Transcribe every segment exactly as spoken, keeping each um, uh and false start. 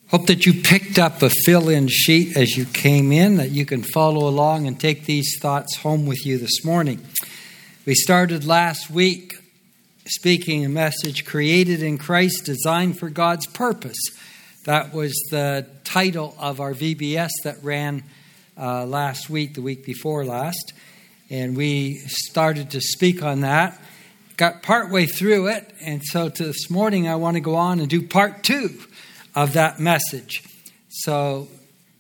Hope that you picked up a fill-in sheet as you came in, that you can follow along and take these thoughts home with you this morning. We started last week speaking a message, Created in Christ, Designed for God's Purpose. That was the title of our V B S that ran uh, last week, the week before last. And we started to speak on that. Got partway through it, and so to this morning I want to go on and do part two of that message. So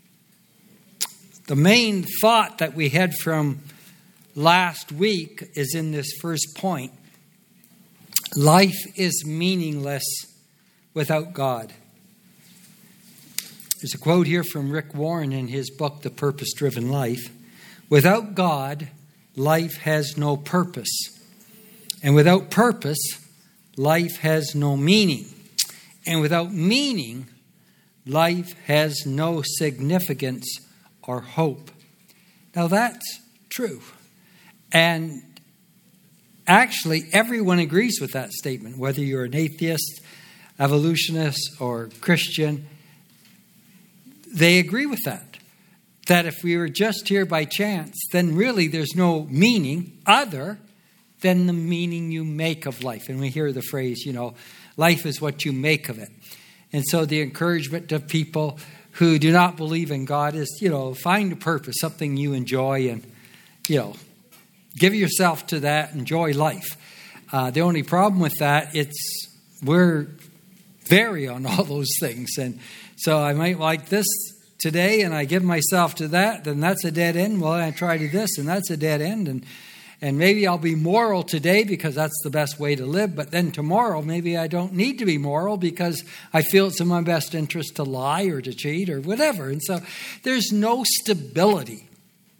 the main thought that we had from last week is in this first point. Life is meaningless without God. There's a quote here from Rick Warren in his book, The Purpose-Driven Life. Without God, life has no purpose. And without purpose, life has no meaning. And without meaning, life has no significance or hope. Now that's true. And actually, everyone agrees with that statement, whether you're an atheist, evolutionist, or Christian. They agree with that. That if we were just here by chance, then really there's no meaning other than the meaning you make of life. And we hear the phrase, you know, life is what you make of it. And so the encouragement to people who do not believe in God is, you know, find a purpose, something you enjoy, and, you know, give yourself to that, enjoy life. Uh, the only problem with that, it's we're vary on all those things. And so I might like this today and I give myself to that, then that's a dead end. Well, I try to this and that's a dead end. And And maybe I'll be moral today because that's the best way to live. But then tomorrow, maybe I don't need to be moral because I feel it's in my best interest to lie or to cheat or whatever. And so there's no stability.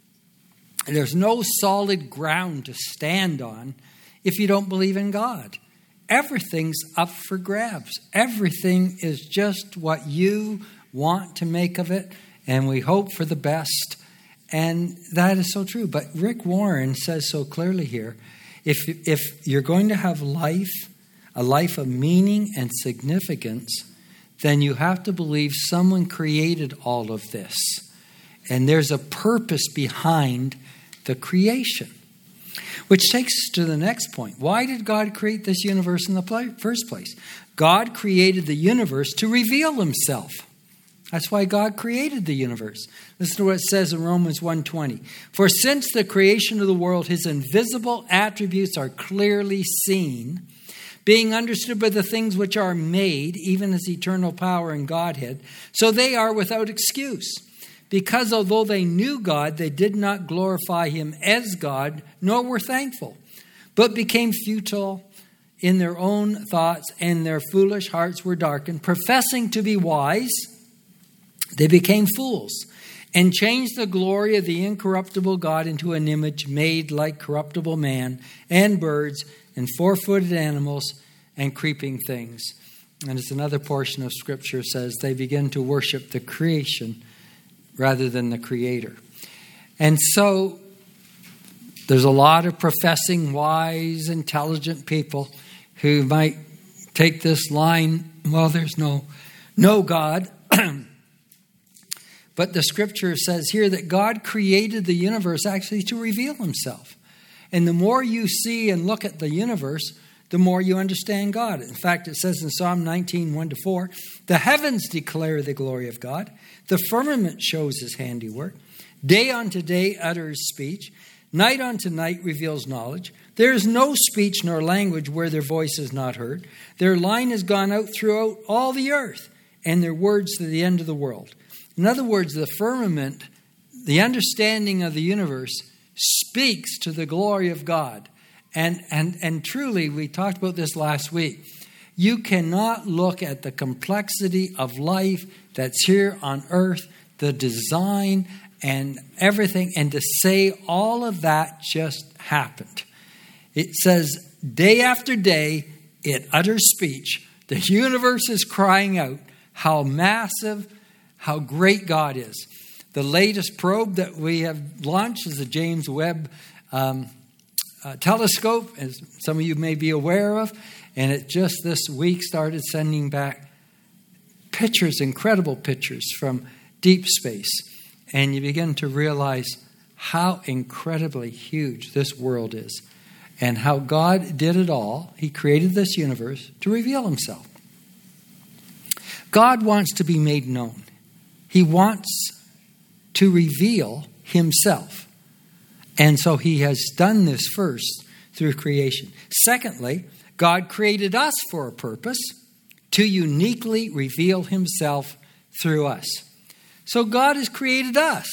There's no solid ground to stand on if you don't believe in God. Everything's up for grabs. Everything is just what you want to make of it. And we hope for the best. And that is so true. But Rick Warren says so clearly here, if if you're going to have life, a life of meaning and significance, then you have to believe someone created all of this. And there's a purpose behind the creation. Which takes us to the next point. Why did God create this universe in the first place? God created the universe to reveal himself. That's why God created the universe. Listen to what it says in Romans one twenty. For since the creation of the world, his invisible attributes are clearly seen, being understood by the things which are made, even his eternal power and Godhead, so they are without excuse. Because although they knew God, they did not glorify him as God, nor were thankful, but became futile in their own thoughts, and their foolish hearts were darkened. Professing to be wise, they became fools and changed the glory of the incorruptible God into an image made like corruptible man and birds and four-footed animals and creeping things. And as another portion of Scripture says, they begin to worship the creation rather than the Creator. And so there's a lot of professing wise, intelligent people who might take this line, well, there's no, no God. But the Scripture says here that God created the universe actually to reveal himself. And the more you see and look at the universe, the more you understand God. In fact, it says in Psalm nineteen, one to four, the heavens declare the glory of God. The firmament shows his handiwork. Day unto day utters speech. Night unto night reveals knowledge. There is no speech nor language where their voice is not heard. Their line has gone out throughout all the earth, and their words to the end of the world. In other words, the firmament, the understanding of the universe, speaks to the glory of God. And, and, and truly, we talked about this last week, you cannot look at the complexity of life that's here on earth, the design and everything, and to say all of that just happened. It says, day after day, it utters speech. The universe is crying out how massive, how great God is. The latest probe that we have launched is the James Webb um, uh, telescope, as some of you may be aware of. And it just this week started sending back pictures, incredible pictures from deep space. And you begin to realize how incredibly huge this world is and how God did it all. He created this universe to reveal himself. God wants to be made known. He wants to reveal himself. And so he has done this first through creation. Secondly, God created us for a purpose, to uniquely reveal himself through us. So God has created us.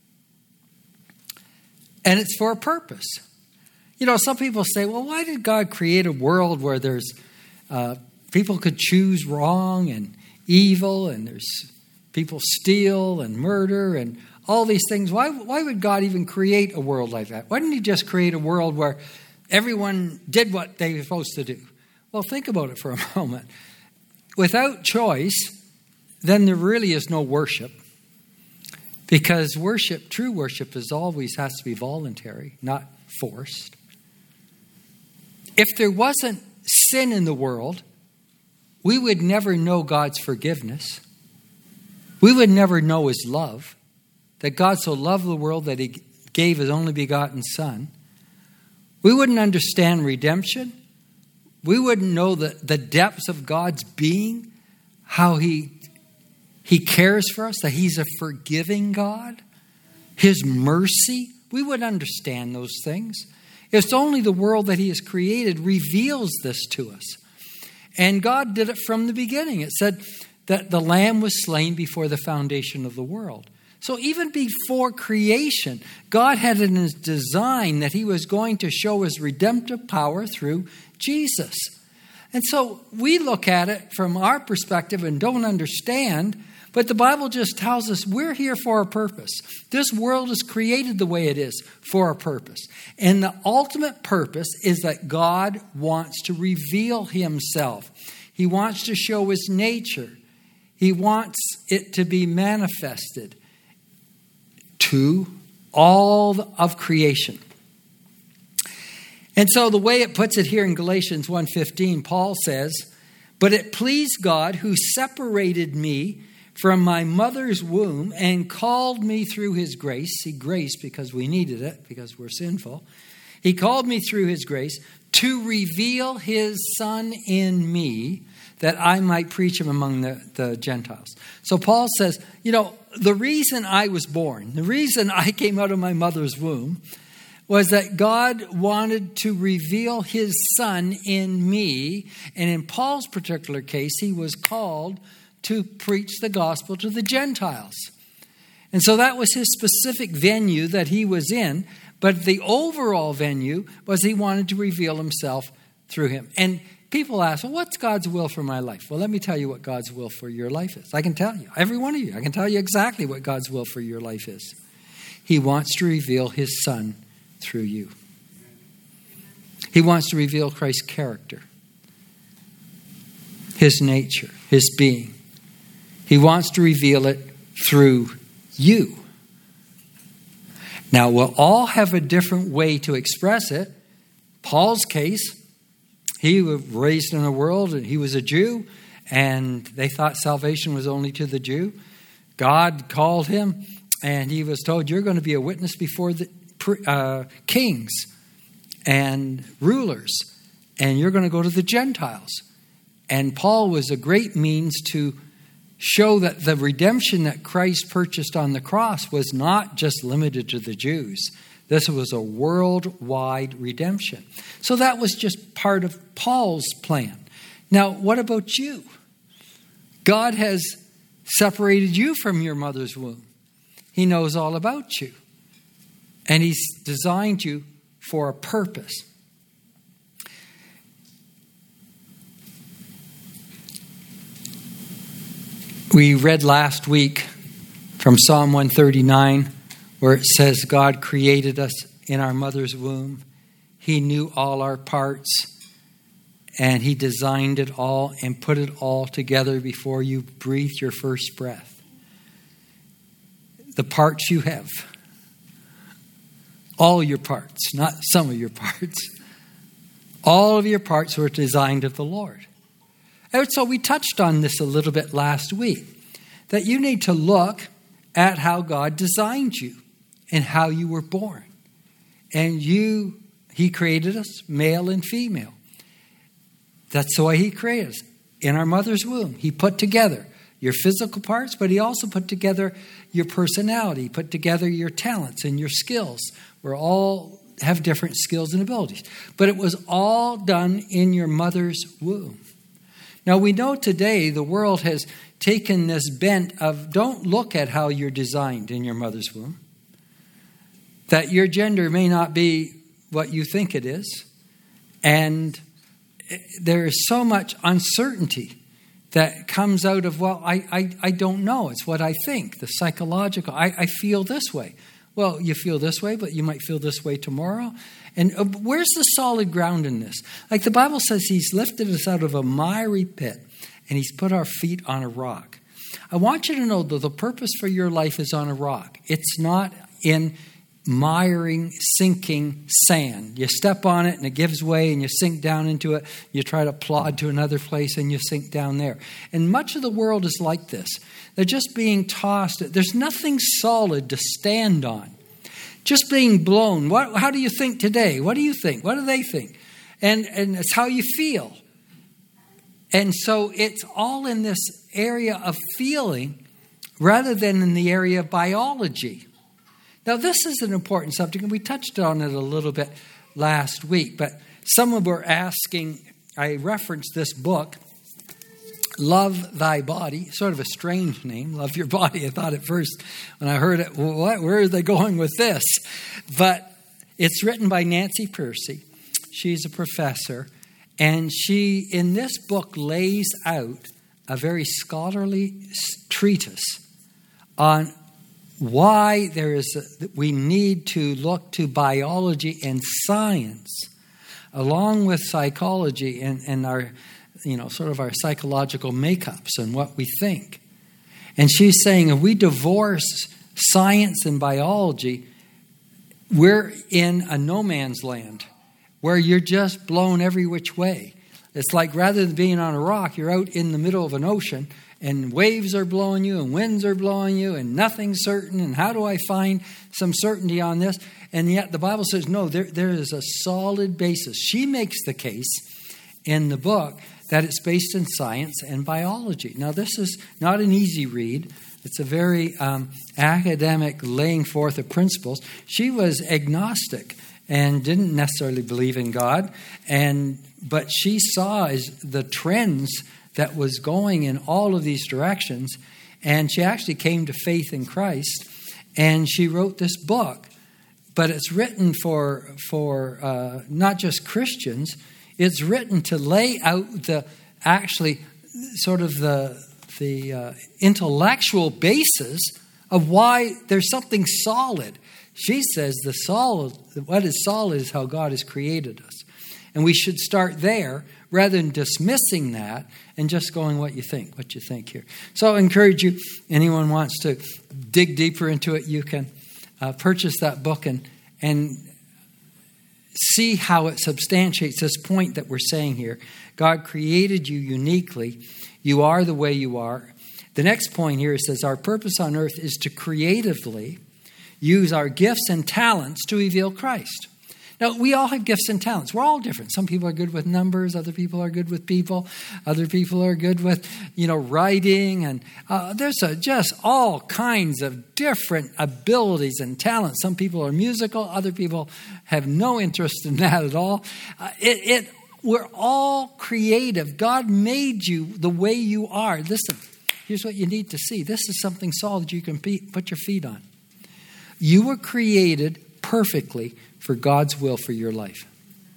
And it's for a purpose. You know, some people say, well, why did God create a world where there's uh, people could choose wrong and evil, and there's people steal and murder and all these things? Why, why would God even create a world like that? Why didn't he just create a world where everyone did what they were supposed to do? Well, think about it for a moment. Without choice, then there really is no worship. Because worship, true worship, is always has to be voluntary, not forced. If there wasn't sin in the world, we would never know God's forgiveness. We would never know his love. That God so loved the world that he gave his only begotten Son. We wouldn't understand redemption. We wouldn't know the, the depths of God's being, how he, he cares for us, that he's a forgiving God, his mercy. We would understand those things. It's only the world that he has created reveals this to us. And God did it from the beginning. It said that the Lamb was slain before the foundation of the world. So even before creation, God had in his design that he was going to show his redemptive power through Jesus. And so we look at it from our perspective and don't understand, but the Bible just tells us we're here for a purpose. This world is created the way it is for a purpose. And the ultimate purpose is that God wants to reveal himself. He wants to show his nature. He wants it to be manifested to all of creation. And so the way it puts it here in Galatians one fifteen, Paul says, "But it pleased God who separated me from my mother's womb and called me through his grace." See, grace because we needed it, because we're sinful. He called me through his grace to reveal his Son in me, that I might preach him among the, the Gentiles. So Paul says, you know, the reason I was born, the reason I came out of my mother's womb was that God wanted to reveal his Son in me. And in Paul's particular case, he was called to preach the gospel to the Gentiles. And so that was his specific venue that he was in. But the overall venue was he wanted to reveal himself through him. And people ask, well, what's God's will for my life? Well, let me tell you what God's will for your life is. I can tell you, every one of you, I can tell you exactly what God's will for your life is. He wants to reveal his Son through you. He wants to reveal Christ's character, his nature, his being. He wants to reveal it through you. Now, we'll all have a different way to express it. Paul's case, he was raised in a world, and he was a Jew, and they thought salvation was only to the Jew. God called him, and he was told, you're going to be a witness before the uh, kings and rulers, and you're going to go to the Gentiles. And Paul was a great means to show that the redemption that Christ purchased on the cross was not just limited to the Jews. This was a worldwide redemption. So that was just part of Paul's plan. Now, what about you? God has separated you from your mother's womb. He knows all about you. And he's designed you for a purpose. We read last week from Psalm one thirty-nine, where it says God created us in our mother's womb. He knew all our parts, and he designed it all and put it all together before you breathed your first breath. The parts you have, all your parts, not some of your parts, all of your parts were designed of the Lord. And so we touched on this a little bit last week, that you need to look at how God designed you and how you were born. And you, he created us, male and female. That's the way he created us. In our mother's womb, he put together your physical parts, but he also put together your personality, he put together your talents and your skills. We're all have different skills and abilities. But it was all done in your mother's womb. Now, we know today the world has taken this bent of don't look at how you're designed in your mother's womb. That your gender may not be what you think it is. And there is so much uncertainty that comes out of, well, I, I, I don't know. It's what I think, the psychological. I, I feel this way. Well, you feel this way, but you might feel this way tomorrow. And uh, where's the solid ground in this? Like the Bible says, he's lifted us out of a miry pit and he's put our feet on a rock. I want you to know that the purpose for your life is on a rock. It's not in miring, sinking sand. You step on it and it gives way and you sink down into it. You try to plod to another place and you sink down there. And much of the world is like this. They're just being tossed. There's nothing solid to stand on. Just being blown. What, how do you think today? What do you think? What do they think? And, and it's how you feel. And so it's all in this area of feeling rather than in the area of biology. Now, this is an important subject, and we touched on it a little bit last week, but some were asking, I referenced this book, Love Thy Body, sort of a strange name, Love Your Body. I thought at first when I heard it, well, what, where are they going with this? But it's written by Nancy Pearcey. She's a professor, and she, in this book, lays out a very scholarly treatise on why there is a, we need to look to biology and science along with psychology and, and our, you know, sort of our psychological makeups and what we think. And she's saying if we divorce science and biology, we're in a no man's land where you're just blown every which way. It's like rather than being on a rock, you're out in the middle of an ocean and waves are blowing you and winds are blowing you and nothing's certain. And how do I find some certainty on this? And yet the Bible says, no, there, there is a solid basis. She makes the case in the book that it's based in science and biology. Now, this is not an easy read. It's a very um, academic laying forth of principles. She was agnostic and didn't necessarily believe in God. And but she saw as the trends that was going in all of these directions. And she actually came to faith in Christ. And she wrote this book. But it's written for, for uh, not just Christians. It's written to lay out the actually sort of the, the uh, intellectual basis of why there's something solid. She says the solid, what is solid is how God has created us. And we should start there rather than dismissing that and just going what you think, what you think here. So I encourage you, anyone wants to dig deeper into it, you can uh, purchase that book and and see how it substantiates this point that we're saying here. God created you uniquely. You are the way you are. The next point here says our purpose on earth is to creatively use our gifts and talents to reveal Christ. Now, we all have gifts and talents. We're all different. Some people are good with numbers. Other people are good with people. Other people are good with, you know, writing. And uh, there's a, just all kinds of different abilities and talents. Some people are musical. Other people have no interest in that at all. Uh, it, it, we're all creative. God made you the way you are. Listen, here's what you need to see. This is something solid you can put your feet on. You were created perfectly for God's will for your life.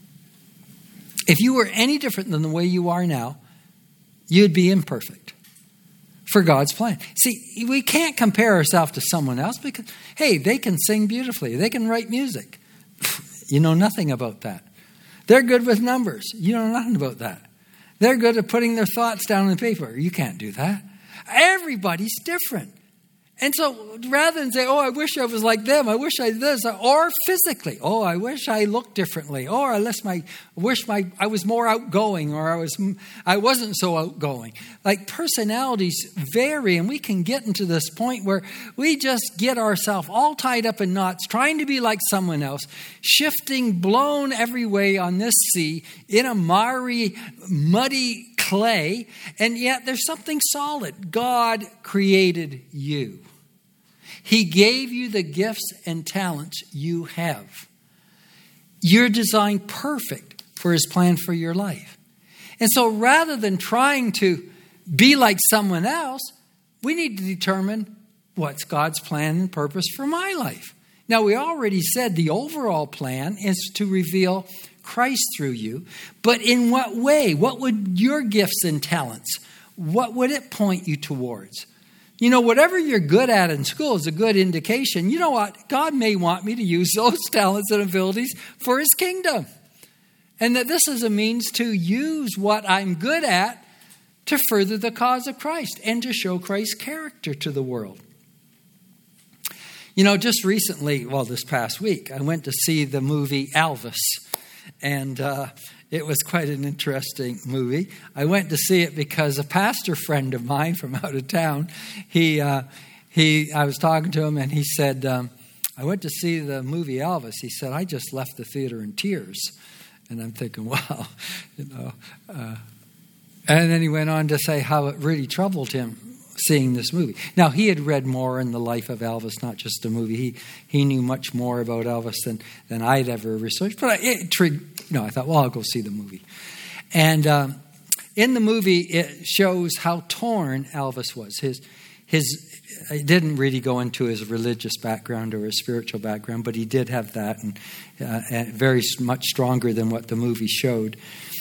If you were any different than the way you are now, you'd be imperfect for God's plan. See, we can't compare ourselves to someone else because, hey, they can sing beautifully. They can write music. You know nothing about that. They're good with numbers. You know nothing about that. They're good at putting their thoughts down on paper. You can't do that. Everybody's different. And so rather than say, oh, I wish I was like them, I wish I this, or physically, oh, I wish I looked differently, or I less my, wish my, I was more outgoing, or I was, I wasn't so outgoing. Like personalities vary, and we can get into this point where we just get ourselves all tied up in knots, trying to be like someone else, shifting, blown every way on this sea in a miry, muddy clay, and yet there's something solid. God created you. He gave you the gifts and talents you have. You're designed perfect for his plan for your life. And so rather than trying to be like someone else, we need to determine what's God's plan and purpose for my life. Now, we already said the overall plan is to reveal Christ through you, but in what way? What would your gifts and talents, what would it point you towards? You know, whatever you're good at in school is a good indication. You know what? God may want me to use those talents and abilities for his kingdom. And that this is a means to use what I'm good at to further the cause of Christ and to show Christ's character to the world. You know, just recently, well, this past week, I went to see the movie Elvis. And uh, it was quite an interesting movie. I went to see it because a pastor friend of mine from out of town, he, uh, he, I was talking to him and he said, um, I went to see the movie Elvis. He said, I just left the theater in tears. And I'm thinking, wow, you know. Uh, and then he went on to say how it really troubled him seeing this movie. Now, he had read more in the life of Elvis, not just a movie. He he knew much more about Elvis than, than I'd ever researched. But I, it, you know, I thought, well, I'll go see the movie. And um, in the movie, it shows how torn Elvis was. His his it didn't really go into his religious background or his spiritual background, but he did have that, and, uh, and very much stronger than what the movie showed.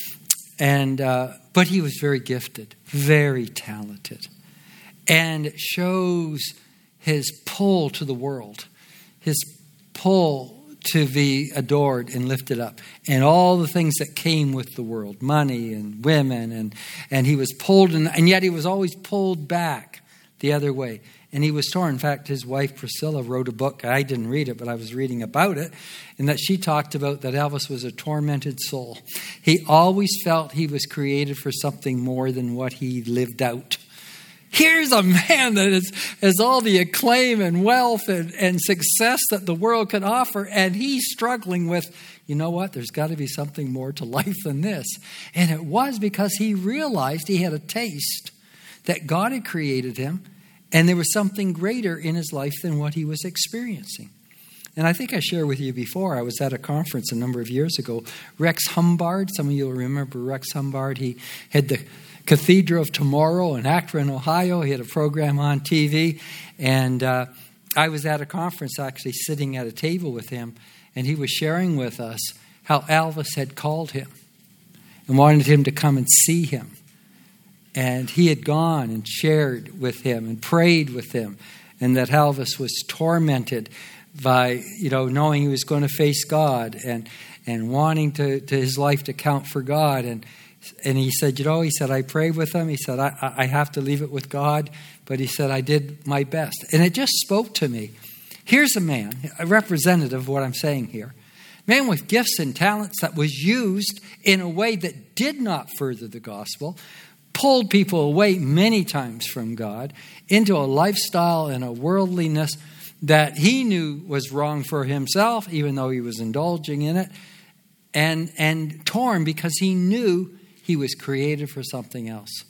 And uh, but he was very gifted, very talented. And it shows his pull to the world, his pull to be adored and lifted up, and all the things that came with the world, money and women, and, and he was pulled, in, and yet he was always pulled back the other way. And he was torn. In fact, his wife Priscilla wrote a book. I didn't read it, but I was reading about it, and that she talked about that Elvis was a tormented soul. He always felt he was created for something more than what he lived out. Here's a man that is, has all the acclaim and wealth and, and success that the world can offer, and he's struggling with, you know what, there's got to be something more to life than this. And it was because he realized he had a taste that God had created him, and there was something greater in his life than what he was experiencing. And I think I shared with you before, I was at a conference a number of years ago. Rex Humbard, some of you will remember Rex Humbard, he had the Cathedral of Tomorrow in Akron, Ohio. He had a program on T V. And uh, I was at a conference actually sitting at a table with him. And he was sharing with us how Elvis had called him and wanted him to come and see him. And he had gone and shared with him and prayed with him. And that Elvis was tormented by, you know, knowing he was going to face God and, and wanting to, to his life to count for God. And And he said, you know, he said, I prayed with him. He said, I, I have to leave it with God. But he said, I did my best. And it just spoke to me. Here's a man, a representative of what I'm saying here. Man with gifts and talents that was used in a way that did not further the gospel, pulled people away many times from God into a lifestyle and a worldliness that he knew was wrong for himself, even though he was indulging in it, and, and torn because he knew he was created for something else.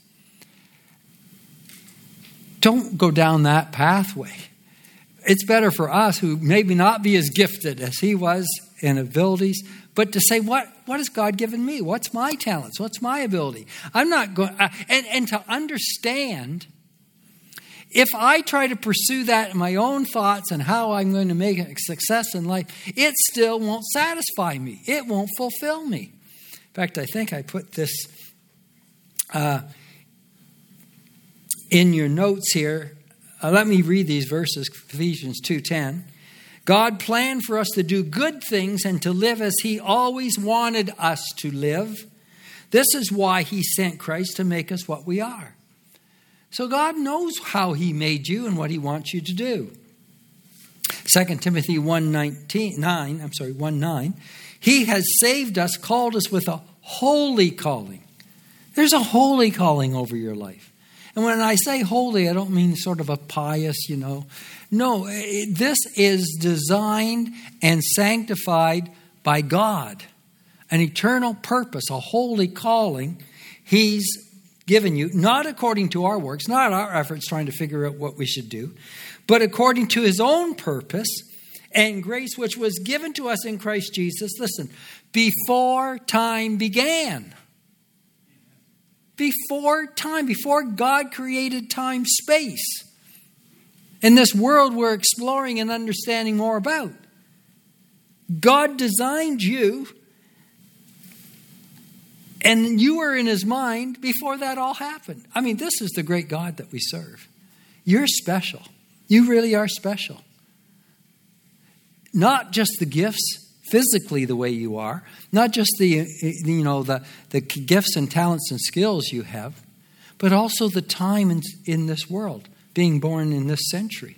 Don't go down that pathway. It's better for us who maybe not be as gifted as he was in abilities, but to say, what, what has God given me? What's my talents? What's my ability? I'm not going, uh, and, and to understand, if I try to pursue that in my own thoughts and how I'm going to make a success in life, it still won't satisfy me. It won't fulfill me. In fact, I think I put this uh, in your notes here. Uh, let me read these verses, Ephesians two ten. God planned for us to do good things and to live as he always wanted us to live. This is why he sent Christ to make us what we are. So God knows how he made you and what he wants you to do. Second Timothy one nineteen, nine, I'm sorry, one nine. He has saved us, called us with a holy calling. There's a holy calling over your life. And when I say holy, I don't mean sort of a pious, you know. No, it, this is designed and sanctified by God. An eternal purpose, a holy calling he's given you, not according to our works, not our efforts trying to figure out what we should do, but according to his own purpose and grace, which was given to us in Christ Jesus, listen, before time began. Before time, before God created time, space. In this world we're exploring and understanding more about. God designed you, and you were in his mind before that all happened. I mean, this is the great God that we serve. You're special. You really are special. Not just the gifts, physically the way you are, not just the you know the, the gifts and talents and skills you have, but also the time in, in this world, being born in this century.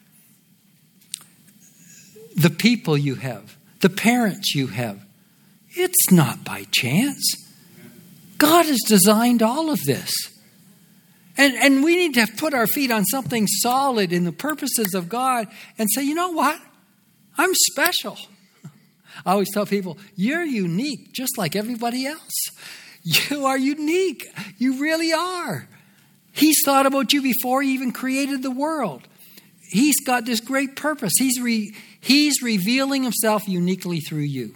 The people you have, the parents you have. It's not by chance. God has designed all of this. And, and we need to put our feet on something solid in the purposes of God and say, you know what? I'm special. I always tell people, you're unique just like everybody else. You are unique. You really are. He's thought about you before he even created the world. He's got this great purpose. He's re, he's revealing himself uniquely through you.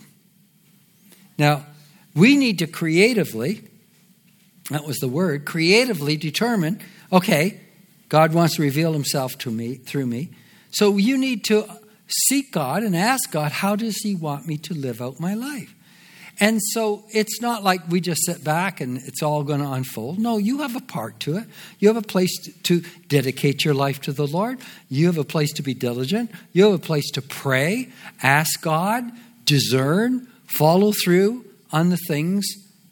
Now, we need to creatively, that was the word, creatively determine, okay, God wants to reveal himself to me through me. So you need to seek God and ask God, how does he want me to live out my life? And so it's not like we just sit back and it's all going to unfold. No, you have a part to it. You have a place to, to dedicate your life to the Lord. You have a place to be diligent. You have a place to pray, ask God, discern, follow through on the things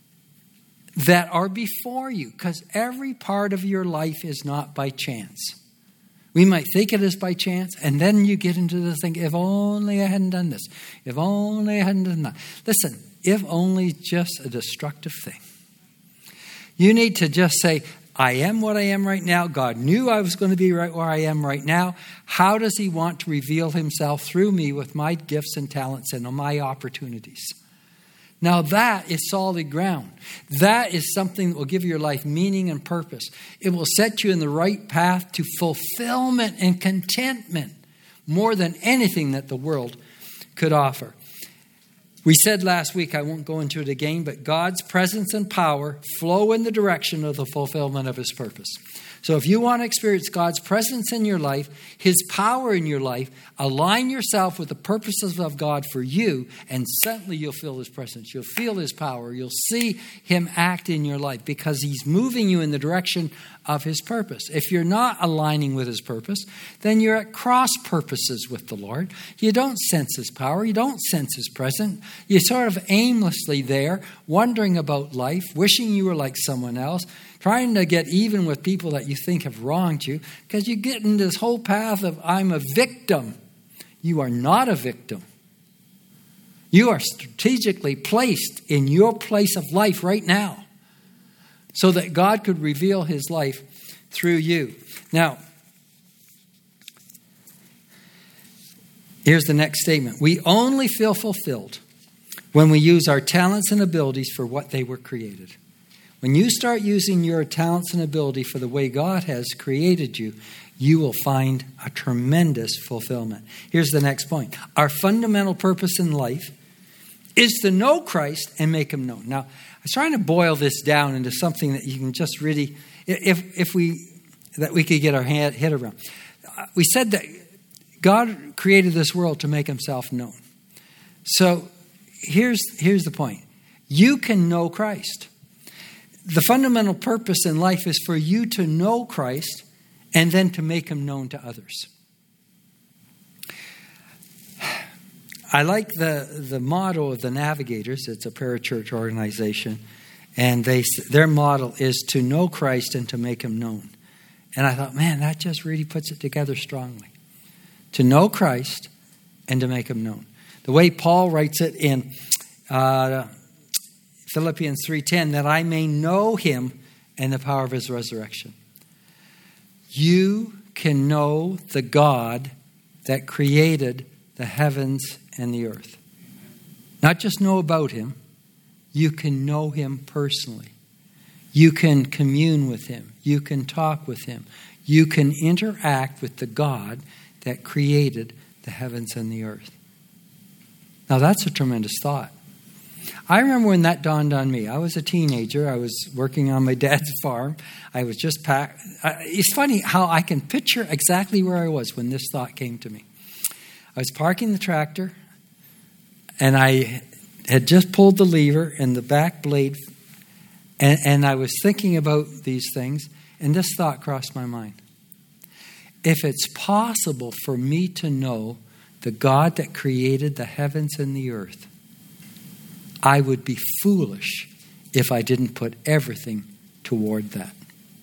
that are before you. Because every part of your life is not by chance. We might think it is by chance, and then you get into the thing, if only I hadn't done this. If only I hadn't done that. Listen, if only just a destructive thing. You need to just say, I am what I am right now. God knew I was going to be right where I am right now. How does he want to reveal himself through me with my gifts and talents and my opportunities? Now that is solid ground. That is something that will give your life meaning and purpose. It will set you in the right path to fulfillment and contentment more than anything that the world could offer. We said last week, I won't go into it again, but God's presence and power flow in the direction of the fulfillment of his purpose. So if you want to experience God's presence in your life, his power in your life, align yourself with the purposes of God for you, and suddenly you'll feel his presence. You'll feel his power. You'll see him act in your life because he's moving you in the direction of his purpose. If you're not aligning with his purpose, then you're at cross purposes with the Lord. You don't sense his power. You don't sense his presence. You're sort of aimlessly there, wondering about life, wishing you were like someone else, trying to get even with people that you think have wronged you, because you get in this whole path of, I'm a victim. You are not a victim. You are strategically placed in your place of life right now so that God could reveal his life through you. Now, here's the next statement. We only feel fulfilled when we use our talents and abilities for what they were created. When you start using your talents and ability for the way God has created you, you will find a tremendous fulfillment. Here's the next point. Our fundamental purpose in life is to know Christ and make him known. Now, I was trying to boil this down into something that you can just really, if if we, that we could get our head, head around. We said that God created this world to make himself known. So here's, here's the point. You can know Christ. The fundamental purpose in life is for you to know Christ and then to make him known to others. I like the, the motto of the Navigators. It's a parachurch organization. And they their motto is to know Christ and to make him known. And I thought, man, that just really puts it together strongly. To know Christ and to make him known. The way Paul writes it in uh, Philippians three ten, that I may know him and the power of his resurrection. You can know the God that created the heavens and the earth. Not just know about him, you can know him personally. You can commune with him. You can talk with him. You can interact with the God that created the heavens and the earth. Now that's a tremendous thought. I remember when that dawned on me. I was a teenager. I was working on my dad's farm. I was just packed. It's funny how I can picture exactly where I was when this thought came to me. I was parking the tractor, and I had just pulled the lever and the back blade, and, and I was thinking about these things, and this thought crossed my mind. If it's possible for me to know the God that created the heavens and the earth, I would be foolish if I didn't put everything toward that.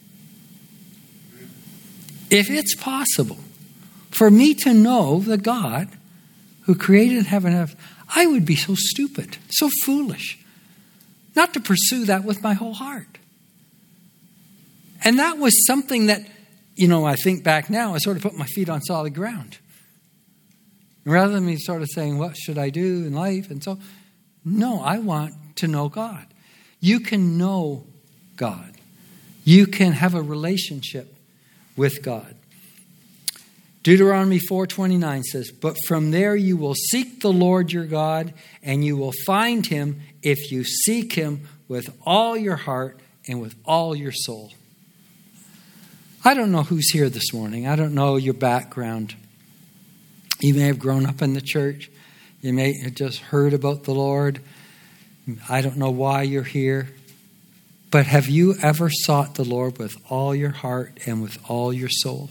If it's possible for me to know the God who created heaven and earth, I would be so stupid, so foolish, not to pursue that with my whole heart. And that was something that, you know, I think back now, I sort of put my feet on solid ground. Rather than me sort of saying, what should I do in life? And so, no, I want to know God. You can know God. You can have a relationship with God. Deuteronomy four twenty-nine says, but from there you will seek the Lord your God, and you will find him if you seek him with all your heart and with all your soul. I don't know who's here this morning. I don't know your background. You may have grown up in the church. You may have just heard about the Lord. I don't know why you're here. But have you ever sought the Lord with all your heart and with all your soul?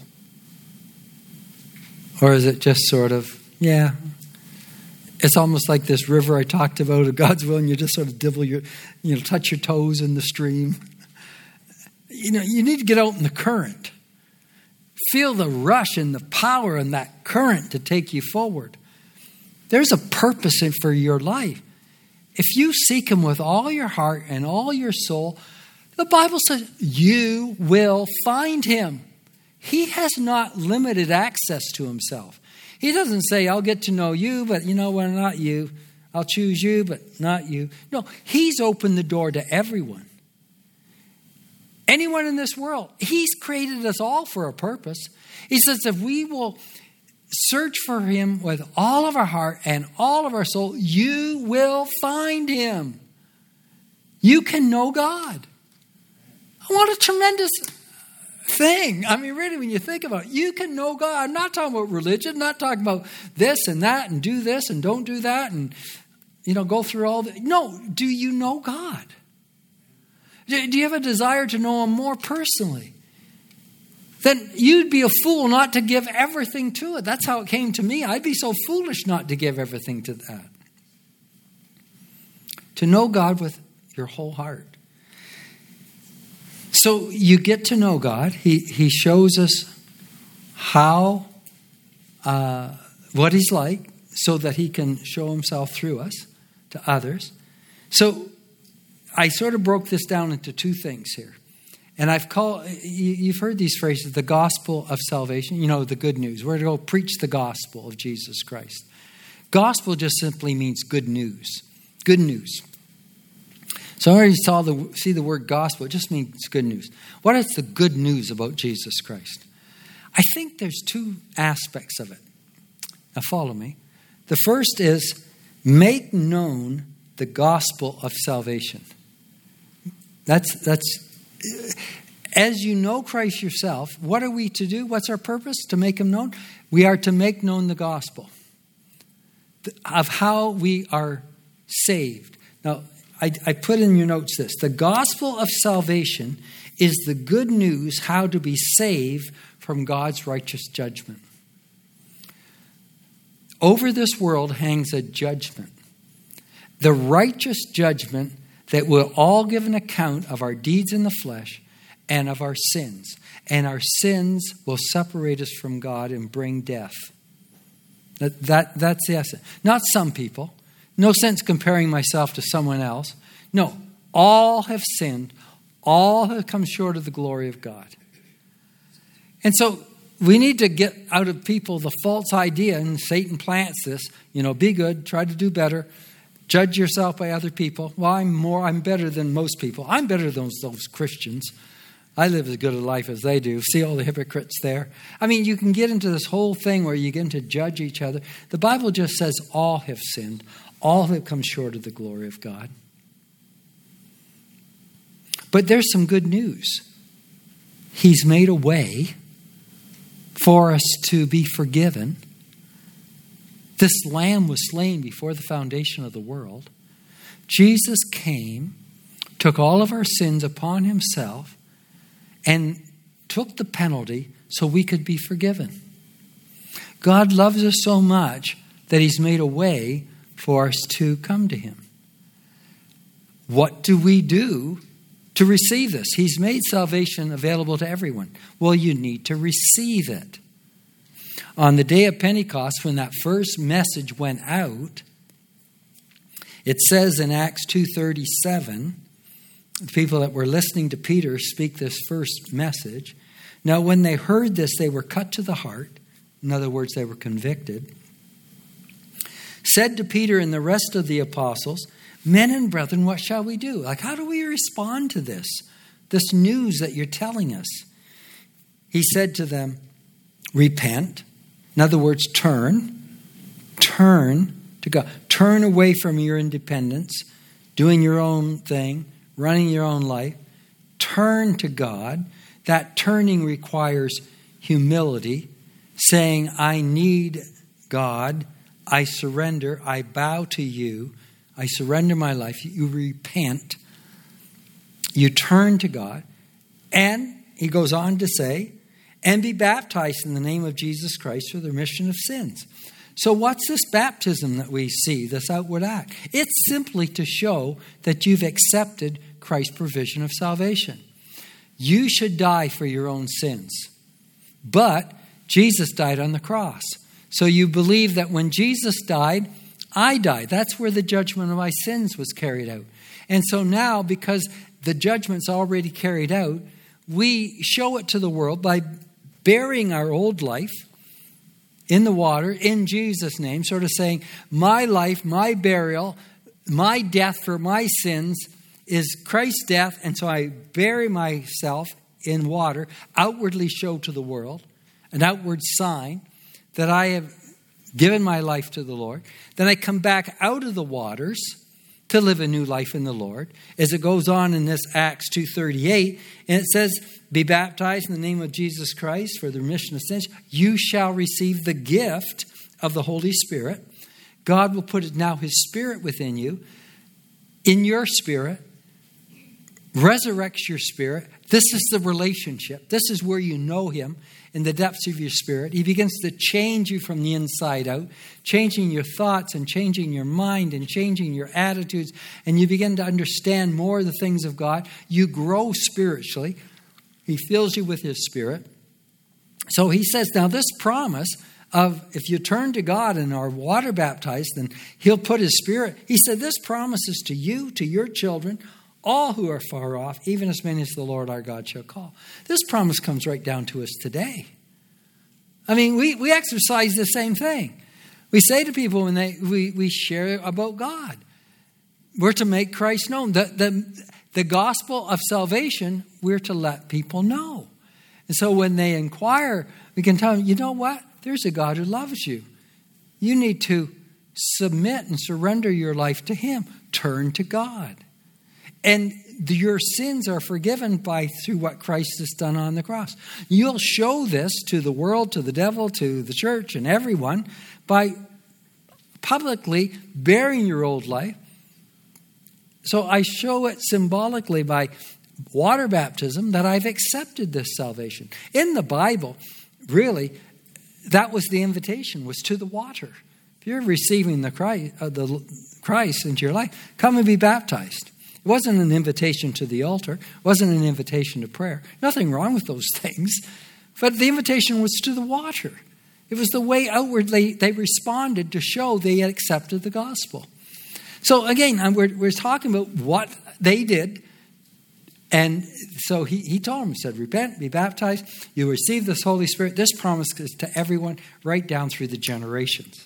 Or is it just sort of, yeah, it's almost like this river I talked about of God's will, and you just sort of dibble your, you know, touch your toes in the stream. You know, you need to get out in the current. Feel the rush and the power in that current to take you forward. There's a purpose for your life. If you seek him with all your heart and all your soul, the Bible says you will find him. He has not limited access to himself. He doesn't say, I'll get to know you, but you know what, not you. I'll choose you, but not you. No, he's opened the door to everyone. Anyone in this world. He's created us all for a purpose. He says if we will search for him with all of our heart and all of our soul, you will find him. You can know God. What a tremendous thing. I mean, really, when you think about it, you can know God. I'm not talking about religion, I'm not talking about this and that and do this and don't do that and, you know, go through all that. No, do you know God? Do you have a desire to know him more personally? Then you'd be a fool not to give everything to it. That's how it came to me. I'd be so foolish not to give everything to that. To know God with your whole heart. So you get to know God. He he shows us how, uh, what he's like, so that he can show himself through us to others. So I sort of broke this down into two things here. And I've called, you've heard these phrases, the gospel of salvation, you know, the good news. We're to go preach the gospel of Jesus Christ. Gospel just simply means good news. Good news. So I already saw the, see the word gospel, it just means good news. What is the good news about Jesus Christ? I think there's two aspects of it. Now follow me. The first is make known the gospel of salvation. That's, that's, as you know Christ yourself, what are we to do? What's our purpose? To make him known? We are to make known the gospel of how we are saved. Now, I, I put in your notes this. The gospel of salvation is the good news how to be saved from God's righteous judgment. Over this world hangs a judgment. The righteous judgment that we'll all give an account of our deeds in the flesh and of our sins. And our sins will separate us from God and bring death. That, that That's the essence. Not some people. No sense comparing myself to someone else. No, all have sinned. All have come short of the glory of God. And so we need to get out of people the false idea, and Satan plants this, you know, be good, try to do better, judge yourself by other people. Well, I'm more, I'm better than most people. I'm better than those, those Christians. I live as good a life as they do. See all the hypocrites there? I mean, you can get into this whole thing where you get to judge each other. The Bible just says all have sinned. All have come short of the glory of God. But there's some good news. He's made a way for us to be forgiven. This lamb was slain before the foundation of the world. Jesus came, took all of our sins upon himself, and took the penalty so we could be forgiven. God loves us so much that he's made a way for us to come to him. What do we do to receive this? He's made salvation available to everyone. Well, you need to receive it. On the day of Pentecost, when that first message went out, it says in Acts two thirty-seven, the people that were listening to Peter speak this first message. Now, when they heard this, they were cut to the heart. In other words, they were convicted. Said to Peter and the rest of the apostles, men and brethren, what shall we do? Like, how do we respond to this? This news that you're telling us. He said to them, repent. In other words, turn. Turn to God. Turn away from your independence, doing your own thing, running your own life. Turn to God. That turning requires humility, saying, I need God. I surrender. I bow to you. I surrender my life. You repent. You turn to God. And he goes on to say, and be baptized in the name of Jesus Christ for the remission of sins. So what's this baptism that we see, this outward act? It's simply to show that you've accepted Christ's provision of salvation. You should die for your own sins. But Jesus died on the cross. So you believe that when Jesus died, I died. That's where the judgment of my sins was carried out. And so now, because the judgment's already carried out, we show it to the world by burying our old life in the water, in Jesus' name, sort of saying, my life, my burial, my death for my sins is Christ's death, and so I bury myself in water, outwardly show to the world, an outward sign that I have given my life to the Lord. Then I come back out of the waters to live a new life in the Lord. As it goes on in this Acts two thirty-eight, and it says, be baptized in the name of Jesus Christ for the remission of sins. You shall receive the gift of the Holy Spirit. God will put now his Spirit within you, in your spirit, resurrects your spirit. This is the relationship. This is where you know him in the depths of your spirit. He begins to change you from the inside out, changing your thoughts and changing your mind and changing your attitudes. And you begin to understand more of the things of God. You grow spiritually. He fills you with his Spirit. So he says, now this promise of if you turn to God and are water baptized, then he'll put his Spirit. He said, this promise is to you, to your children, all who are far off, even as many as the Lord our God shall call. This promise comes right down to us today. I mean, we, we exercise the same thing. We say to people when they we, we share about God, we're to make Christ known. The, the, the gospel of salvation, we're to let people know. And so when they inquire, we can tell them, you know what? There's a God who loves you. You need to submit and surrender your life to him. Turn to God. And your sins are forgiven by through what Christ has done on the cross. You'll show this to the world, to the devil, to the church, and everyone by publicly burying your old life. So I show it symbolically by water baptism that I've accepted this salvation. In the Bible, really, that was the invitation, was to the water. If you're receiving the Christ, uh, the Christ into your life, come and be baptized. It It wasn't an invitation to the altar. It wasn't an invitation to prayer. Nothing wrong with those things. But the invitation was to the water. It was the way outwardly they responded to show they had accepted the gospel. So again, we're, we're talking about what they did. And so he, he told them, he said, repent, be baptized, you receive this Holy Spirit. This promise is to everyone right down through the generations.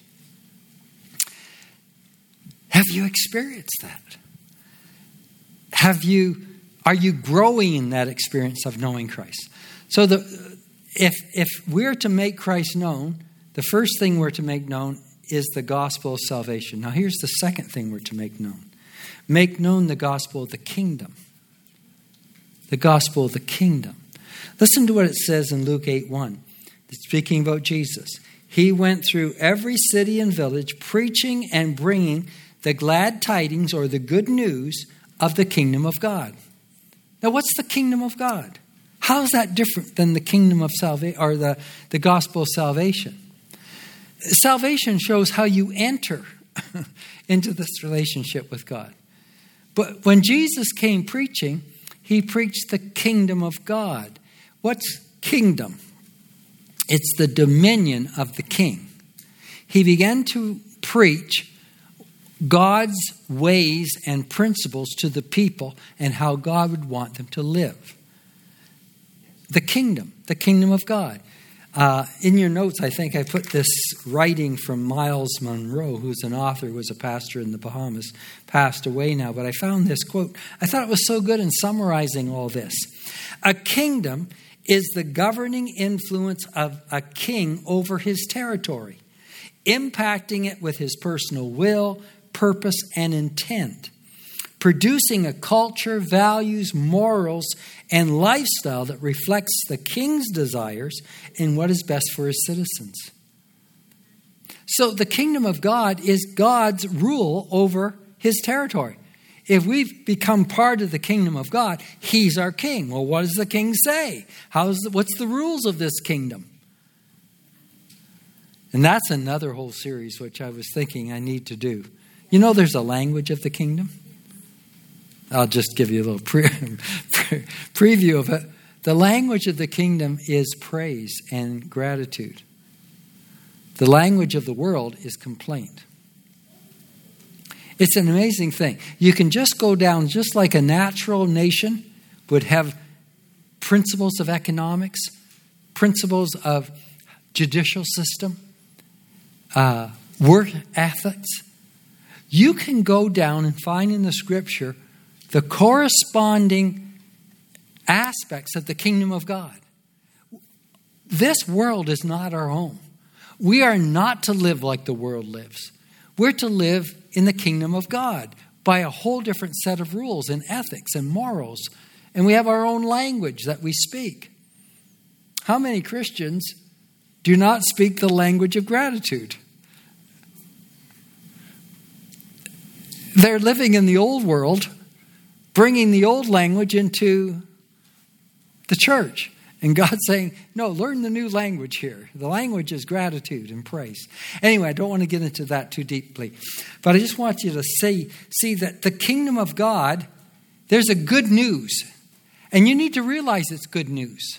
Have you experienced that? Have you, are you growing in that experience of knowing Christ? So the, if, if we're to make Christ known, the first thing we're to make known is the gospel of salvation. Now here's the second thing we're to make known. Make known the gospel of the kingdom. The gospel of the kingdom. Listen to what it says in Luke eight one. It's speaking about Jesus. He went through every city and village preaching and bringing the glad tidings or the good news of the kingdom of God. Now what's the kingdom of God? How is that different than the kingdom of salvation or the, the gospel of salvation? Salvation shows how you enter into this relationship with God. But when Jesus came preaching, he preached the kingdom of God. What's kingdom? It's the dominion of the king. He began to preach God's ways and principles to the people and how God would want them to live. The kingdom, the kingdom of God. Uh, in your notes, I think I put this writing from Miles Monroe, who's an author, was a pastor in the Bahamas, passed away now. But I found this quote. I thought it was so good in summarizing all this. A kingdom is the governing influence of a king over his territory, impacting it with his personal will, purpose, and intent, producing a culture, values, morals, and lifestyle that reflects the king's desires and what is best for his citizens. So the kingdom of God is God's rule over his territory. If we've become part of the kingdom of God, he's our king. Well, what does the king say? How's the, what's the rules of this kingdom? And that's another whole series which I was thinking I need to do. You know there's a language of the kingdom? I'll just give you a little pre- pre- preview of it. The language of the kingdom is praise and gratitude. The language of the world is complaint. It's an amazing thing. You can just go down just like a natural nation would have principles of economics, principles of judicial system, uh, work ethics. You can go down and find in the scripture the corresponding aspects of the kingdom of God. This world is not our home. We are not to live like the world lives. We're to live in the kingdom of God by a whole different set of rules and ethics and morals. And we have our own language that we speak. How many Christians do not speak the language of gratitude? They're living in the old world, bringing the old language into the church. And God's saying, no, learn the new language here. The language is gratitude and praise. Anyway, I don't want to get into that too deeply. But I just want you to see, see that the kingdom of God, there's a good news. And you need to realize it's good news.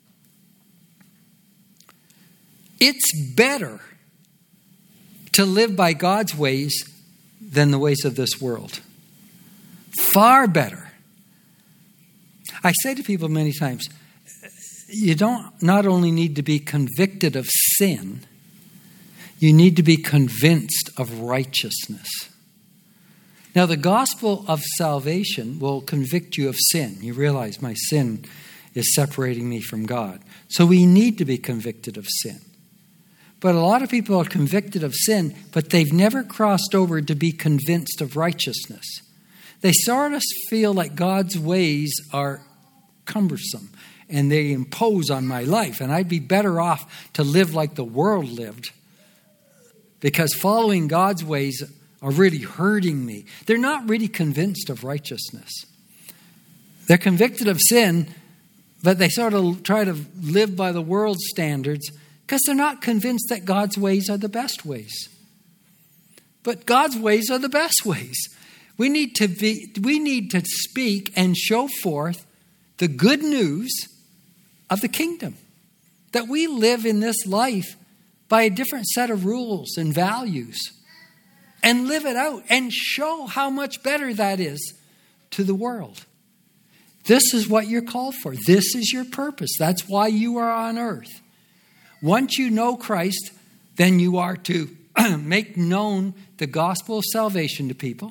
It's better to live by God's ways than the ways of this world. Far better. I say to people many times, you don't not only need to be convicted of sin, you need to be convinced of righteousness. Now, the gospel of salvation will convict you of sin. You realize my sin is separating me from God. So we need to be convicted of sin. But a lot of people are convicted of sin, but they've never crossed over to be convinced of righteousness. They sort of feel like God's ways are cumbersome and they impose on my life. And I'd be better off to live like the world lived, because following God's ways are really hurting me. They're not really convinced of righteousness. They're convicted of sin, but they sort of try to live by the world's standards because they're not convinced that God's ways are the best ways. But God's ways are the best ways. We need to be, we need to speak and show forth the good news of the kingdom. That we live in this life by a different set of rules and values. And live it out and show how much better that is to the world. This is what you're called for. This is your purpose. That's why you are on earth. Once you know Christ, then you are to make known the gospel of salvation to people.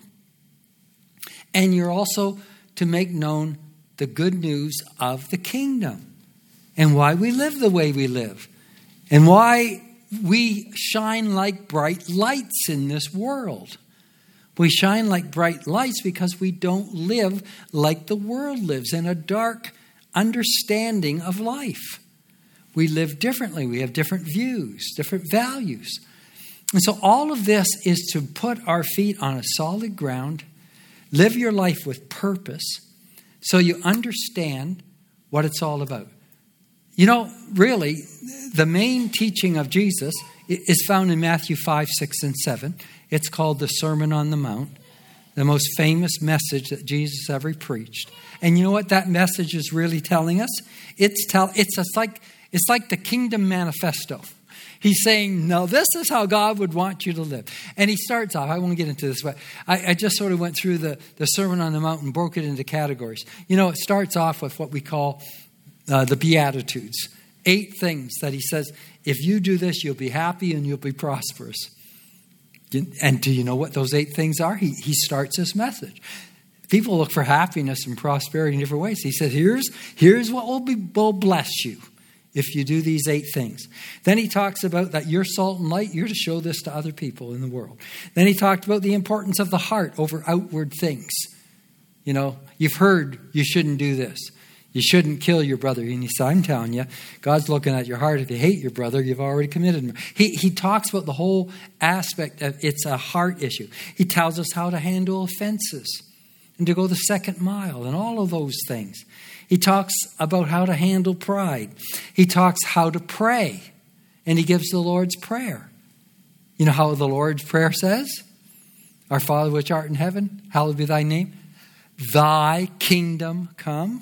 And you're also to make known the good news of the kingdom. And why we live the way we live. And why we shine like bright lights in this world. We shine like bright lights because we don't live like the world lives, in a dark understanding of life. We live differently. We have different views, different values. And so all of this is to put our feet on a solid ground, live your life with purpose, so you understand what it's all about. You know, really, the main teaching of Jesus is found in Matthew five, six, and seven. It's called the Sermon on the Mount, the most famous message that Jesus ever preached. And you know what that message is really telling us? It's tell it's, it's like it's like the Kingdom Manifesto. He's saying, no, this is how God would want you to live. And he starts off, I won't get into this, but I, I just sort of went through the, the Sermon on the Mount and broke it into categories. You know, it starts off with what we call Uh, the Beatitudes. Eight things that he says, if you do this, you'll be happy and you'll be prosperous. And do you know what those eight things are? He, he starts this message. People look for happiness and prosperity in different ways. He says, here's, here's what will, be, will bless you if you do these eight things. Then he talks about that you're salt and light. You're to show this to other people in the world. Then he talked about the importance of the heart over outward things. You know, you've heard you shouldn't do this. You shouldn't kill your brother. And he said, I'm telling you, God's looking at your heart. If you hate your brother, you've already committed murder. He, he talks about the whole aspect of it's a heart issue. He tells us how to handle offenses and to go the second mile and all of those things. He talks about how to handle pride. He talks how to pray. And he gives the Lord's Prayer. You know how the Lord's Prayer says? Our Father which art in heaven, hallowed be thy name. Thy kingdom come.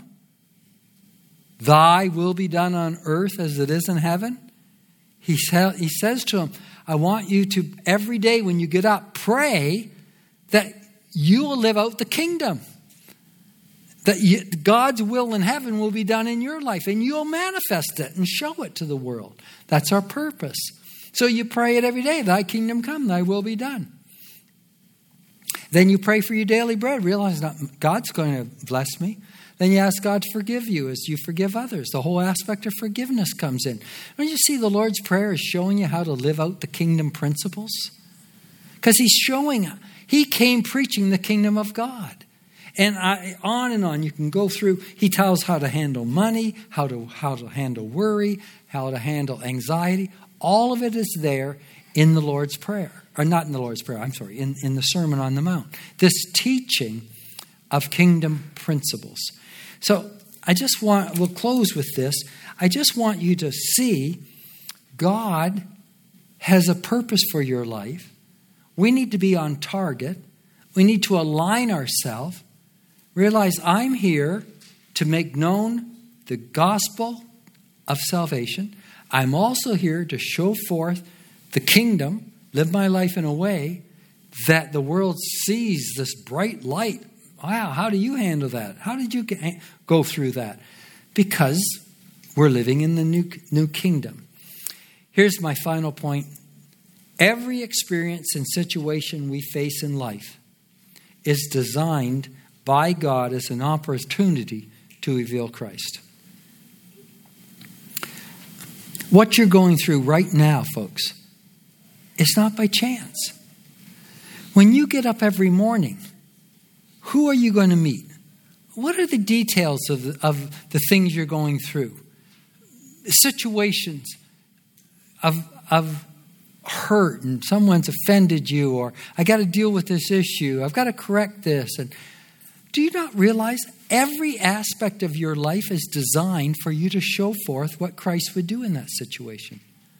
Thy will be done on earth as it is in heaven. He, sa- he says to him, I want you to, every day when you get up, pray that you will live out the kingdom. That you, God's will in heaven will be done in your life. And you'll manifest it and show it to the world. That's our purpose. So you pray it every day. Thy kingdom come, thy will be done. Then you pray for your daily bread. Realize not God's going to bless me. Then you ask God to forgive you as you forgive others. The whole aspect of forgiveness comes in. Don't you see the Lord's Prayer is showing you how to live out the kingdom principles? Because he's showing, he came preaching the kingdom of God. And I, on and on, you can go through. He tells how to handle money, how to, how to handle worry, how to handle anxiety. All of it is there in the Lord's Prayer. Or not in the Lord's Prayer, I'm sorry, in, in the Sermon on the Mount. This teaching of kingdom principles. So I just want, we'll close with this. I just want you to see God has a purpose for your life. We need to be on target. We need to align ourselves. Realize I'm here to make known the gospel of salvation. I'm also here to show forth the kingdom, live my life in a way that the world sees this bright light. Wow, how do you handle that? How did you get, go through that? Because we're living in the new, new kingdom. Here's my final point. Every experience and situation we face in life is designed by God as an opportunity to reveal Christ. What you're going through right now, folks, it's not by chance. When you get up every morning, who are you going to meet? What are the details of the, of the things you're going through? Situations of, of hurt and someone's offended you, or I got to deal with this issue. I've got to correct this. And do you not realize every aspect of your life is designed for you to show forth what Christ would do in that situation?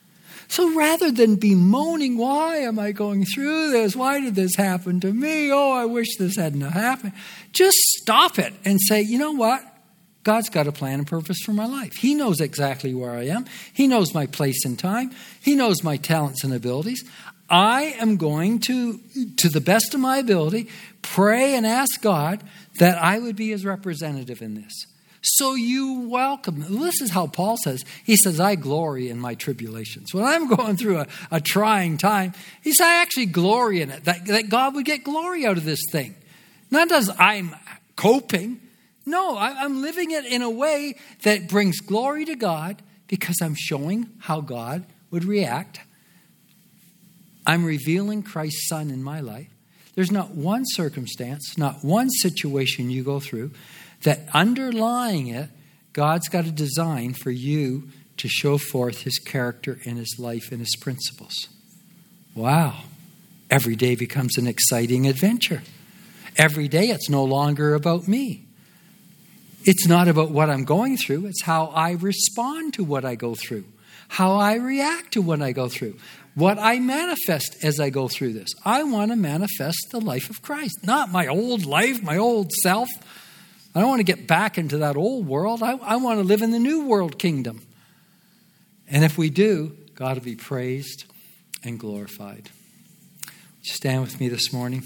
So rather than bemoaning, why am I going through this? Why did this happen to me? Oh, I wish this hadn't happened. Just stop it and say, you know what? God's got a plan and purpose for my life. He knows exactly where I am. He knows my place in time. He knows my talents and abilities. I am going to, to the best of my ability, pray and ask God that I would be his representative in this. So you welcome. This is how Paul says. He says, I glory in my tribulations. When I'm going through a, a trying time, he says, I actually glory in it, that, that God would get glory out of this thing. Not as I'm coping. No, I, I'm living it in a way that brings glory to God because I'm showing how God would react. I'm revealing Christ's Son in my life. There's not one circumstance, not one situation you go through that underlying it, God's got a design for you to show forth his character and his life and his principles. Wow. Every day becomes an exciting adventure. Every day it's no longer about me. It's not about what I'm going through. It's how I respond to what I go through. How I react to what I go through. What I manifest as I go through this. I want to manifest the life of Christ. Not my old life, my old self. I don't want to get back into that old world. I, I want to live in the new world kingdom. And if we do, God will be praised and glorified. Would you stand with me this morning?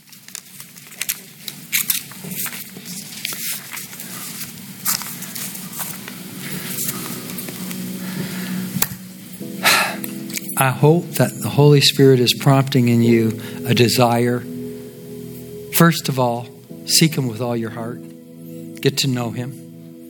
I hope that the Holy Spirit is prompting in you a desire. First of all, seek him with all your heart. Get to know him.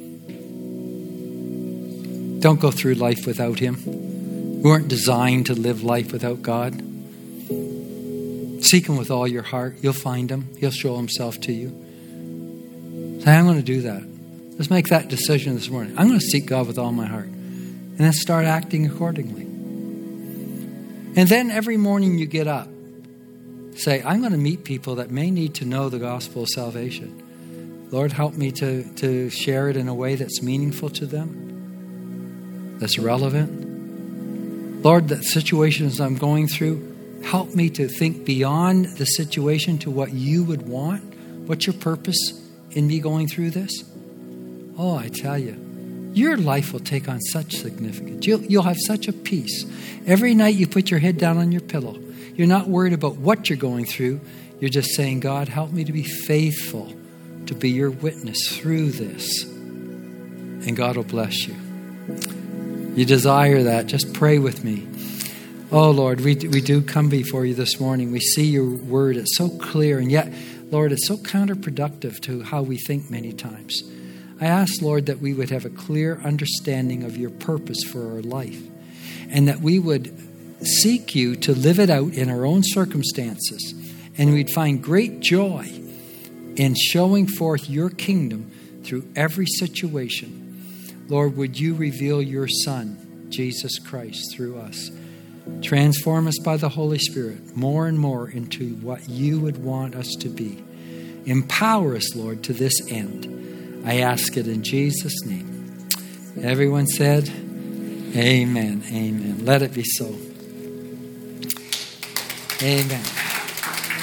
Don't go through life without him. We weren't designed to live life without God. Seek him with all your heart. You'll find him. He'll show himself to you. Say, I'm going to do that. Let's make that decision this morning. I'm going to seek God with all my heart. And then start acting accordingly. And then every morning you get up, say, I'm going to meet people that may need to know the gospel of salvation. Lord, help me to, to share it in a way that's meaningful to them, that's relevant. Lord, the situations I'm going through, help me to think beyond the situation to what you would want. What's your purpose in me going through this? Oh, I tell you, your life will take on such significance. You'll, you'll have such a peace. Every night you put your head down on your pillow. You're not worried about what you're going through. You're just saying, God, help me to be faithful, to be your witness through this. And God will bless you. You desire that, just pray with me. Oh, Lord, we, we do come before you this morning. We see your word. It's so clear. And yet, Lord, it's so counterproductive to how we think many times. I ask, Lord, that we would have a clear understanding of your purpose for our life and that we would seek you to live it out in our own circumstances, and we'd find great joy in showing forth your kingdom through every situation. Lord, would you reveal your Son, Jesus Christ, through us? Transform us by the Holy Spirit more and more into what you would want us to be. Empower us, Lord, to this end. I ask it in Jesus' name. Everyone said, amen, amen. Let it be so. Amen.